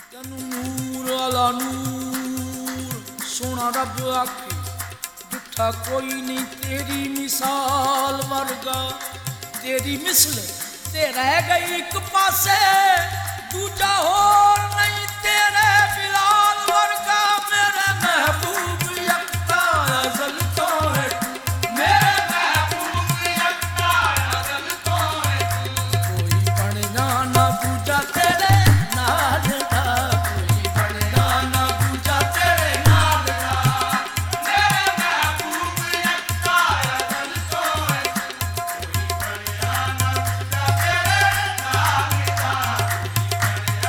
ਤੈਨੂੰ ਨੂਰ ਵਾਲਾ ਨੂਰ ਸੋਹਣਾ ਰੱਬ ਆਖੇ ਡਿੱਠਾ ਕੋਈ ਨਹੀਂ ਤੇਰੀ ਮਿਸਾਲ ਵਰਗਾ। ਤੇਰੀ ਮਿਸਲ ਤੇ ਰਹਿ ਗਈ ਇੱਕ ਪਾਸੇ, ਦੂਜਾ ਹੋਰ ਨਹੀਂ ਤੇਰੇ ਬਿਲਾਲ ਵਰਗਾ। ਮੇਰੇ ਮਹਿਬੂਬ ਯਕਤਾ ਅਜ਼ਲ ਤੋਂ ਹੈ, ਮੇਰੇ ਮਹਿਬੂਬ ਯਕਤਾ ਅਜ਼ਲ ਤੋਂ ਹੈ। ਕੋਈ ਬਣਨਾ ਨਾ ਦੂਜਾ ਤੇਰੇ ਨਾਲ ਦਾ, ਕੋਈ ਬਣਨਾ ਨਾ ਦੂਜਾ ਤੇਰੇ ਨਾਲ ਦਾ। ਮੇਰੇ ਮਹਿਬੂਬ ਯਕਤਾ ਅਜ਼ਲ ਤੋਂ ਹੈ, ਕੋਈ ਬਣਨਾ ਨਾ ਦੂਜਾ ਤੇਰੇ ਨਾਲ ਦਾ। ਕੋਈ ਬਣਨਾ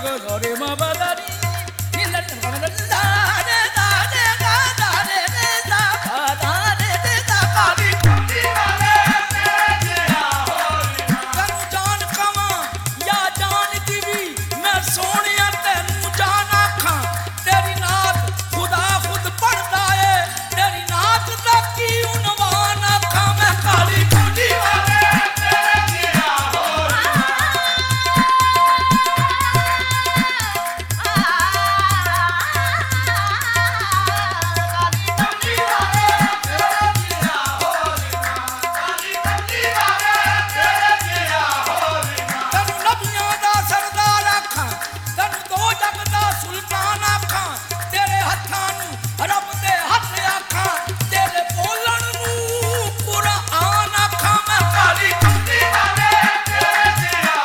ग रे म प द नी नी ल ग ग द दा रे दा रे गा दा रे रे दा गा दा रे रे दा काली कुंडी वाले तेरे जिया होरी ना तनु जान कवा या जान दीवी मैं सोनिया तेनू जान आखां तेरी नात खुदा खुद पढ़दा है तेरी नात दा की उनवान आखां मैं काली कुंडी वाले तेरे जिया होरी ਤੈਨੂੰ ਨਬੀਆਂ ਦਾ ਸਰਦਾਰ ਆਖਾਂ ਤੈਨੂੰ ਦੋ ਜੱਗ ਦਾ ਸੁਲਤਾਨ ਆਖਾਂ ਤੇਰੇ ਹੱਥਾਂ ਨੂੰ ਰੱਬ ਦੇ ਹੱਥ ਆਖਾਂ ਤੇਰੇ ਬੋਲਣ ਨੂੰ ਕੁਰਾਨ ਆਖਾਂ ਮੈਂ ਕਾਲੀ ਕੁੰਡੀ ਵਾਲੇ ਤੇਰੇ ਜਿਹਾ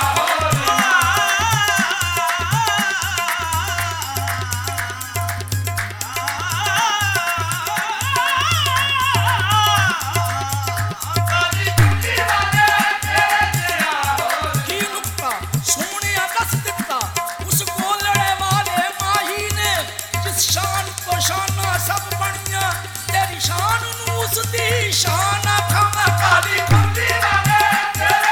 ਕੀ ਨੁਕਤਾ ਸੋਹਣਿਆ ਦੱਸ ਦਿੱਤਾ ਉਸ ਗੋਲੜੇ ਵਾਲੇ ਮਾਹੀ ਨੇ ਜਿਸ ਸ਼ਾਨ ਤੋਂ ਸ਼ਾਨਾਂ ਸਭ ਬਣੀਆਂ ਤੇਰੀ ਸ਼ਾਨ ਨੂੰ ਉਸ ਦੀ ਸ਼ਾਨ ਆਖਾਂ ਮੈਂ ਕਾਲੀ ਕੁੰਡੀ ਵਾਲੇ ਤੇਰੇ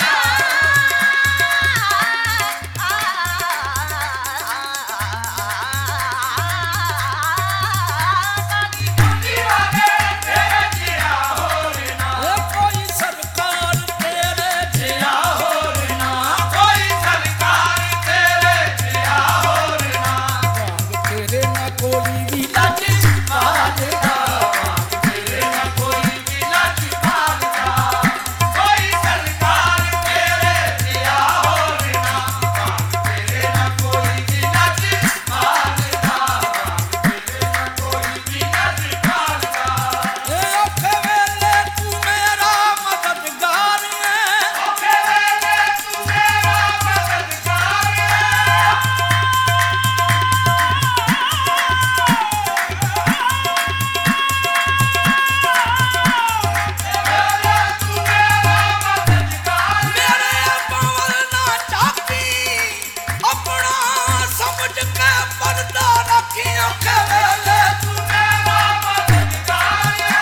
ਕੋਈ ਸਰਕਾਰ ਤੇਰੇ ਜਿਹਾ ਹੋਰ ਨਾ ਕੋਈ ਸਰਕਾਰ ਤੇਰੇ ਜਿਹਾ ਹੋਰ ਨਾ ਤੇਰੇ ਨਾ ਕੋਈ ਵੀ ਲੱਜ ਪਾਲਦਾ ਤੇਰੇ ਨਾ ਕੋਈ ਵੀ ਲੱਜ ਪਾਲਦਾ ਕੋਈ ਸਰਕਾਰ ਤੇਰੇ ਜਿਹਾ ਹੋਰ ਨਾ ਤੇਰੇ ਨਾ ਕੋਈ ਵੀ ਲੱਜ ਪਾਲਦਾ ਤੇਰੇ ਨਾ ਕੋਈ ਵੀ ਲੱਜ ਪਾਲਦਾ ਏ ਔਖੇ ਵੇਲੇ ਤੂੰ ਮੇਰਾ ਮਦਦਗਾਰ ਹੈ ਔਖੇ ਵੇਲੇ ਤੂੰ ਮੇਰਾ ਮਦਦਗਾਰ ਹੈ ਮੇਰੇ ਪਾਵਲ ਨਾ ਚਾਕੀ ਆਪਣਾ ਸਮਝ ਕੇ ਪਰਦਾ ਰੱਖੀ ਔਖੇ ਵੇਲੇ ਤੂੰ ਮੇਰਾ ਮਦਦਗਾਰ ਹੈ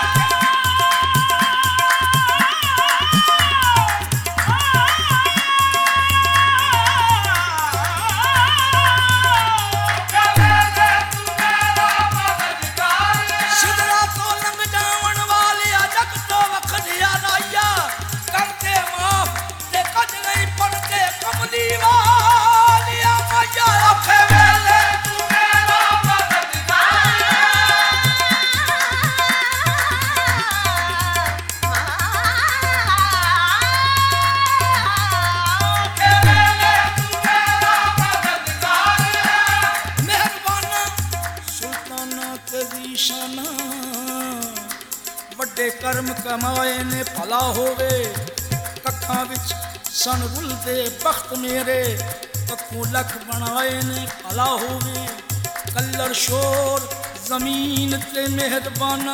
ਸਿਦਰਾ ਤੋਂ ਲੰਘ ਜਾਵਣ ਵਾਲਿਆ ਜਗ ਤੋਂ ਵਖਰਿਆ ਰਾਇਆ ਕਰਦੇ ਮਾਫ ਤੇ ਕੱਜ ਨਹੀਂ ਪੜਦੇ ਕਮਲੀ ਵਾਲਿਆ ਮਾਇਆ ਔਖੇ ਵੇਲੇ ਤੂੰ ਮੇਰਾ ਮਦਦਗਾਰ ਔਖੇ ਵੇਲੇ ਤੂੰ ਮੇਰਾ ਮਦਦਗਾਰ ਮਿਹਰਬਾਨਾ ਸੁਲਤਾਨਾ ਤੇਰੀ ਸ਼ਾਨਾ ਵੱਡੇ ਕਰਮ ਕਮਾਏ ਨੇ ਭਲਾ ਹੋਵੇ ਕੱਖਾਂ ਵਿੱਚ ਸਨ ਰੁਲਦੇ ਬਖਤ ਮੇਰੇ ਕੱਖੋਂ ਲੱਖ ਬਣਾਏ ਨੇ ਭਲਾ ਹੋਵੇ ਕੱਲਰ ਸ਼ੋਰ ਜ਼ਮੀਨ ਤੇ ਮਿਹਰਬਾਨਾ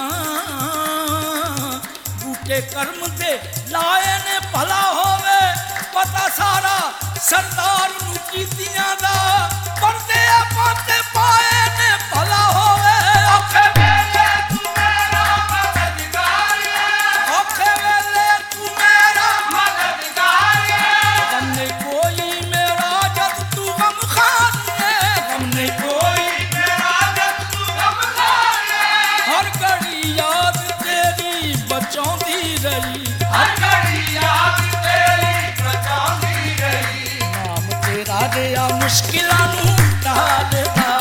ਬੂਟੇ ਕਰਮ ਦੇ ਲਾਏ ਨੇ ਭਲਾ ਹੋਵੇ ਪਤਾ ਸਾਰਾ ਸਰਦਾਰ ਨੂੰ ਕੀਤੀਆਂ ਦਾ ਪਰਦੇ ਪਾਤੇ ਪਾਏ ਨੇ ਭਲਾ ਹੋਵੇ ਔਖੇ ਵੇਲੇ ਤੂੰ ਮੇਰਾ ਮਦਦਗਾਰ ਹੈ ਔਖੇ ਵੇਲੇ ਤੂੰ ਮੇਰਾ ਮਦਦਗਾਰ ਹੈ ਗਮ ਨਹੀਂ ਕੋਈ ਮੇਰਾ ਜਦ ਤੂੰ ਗਮਖਾਰ ਹੈ ਗਮ ਨਹੀਂ ਕੋਈ ਮੇਰਾ ਜਦ ਤੂੰ ਗਮਖਾਰ ਹੈ ਹਰ ਘੜੀ ਯਾਦ ਤੇਰੀ ਬਚਾਉਂਦੀ ਰਹੀ ਹਰ ਘੜੀ ਯਾਦ ਤੇਰੀ ਬਚਾਉਂਦੀ ਰਹੀ ਨਾਮ ਤੇਰਾ ਦਿਆ ਮੁਸ਼ਕਿਲਾਂ ਨੂੰ ਟਾਲਦਾ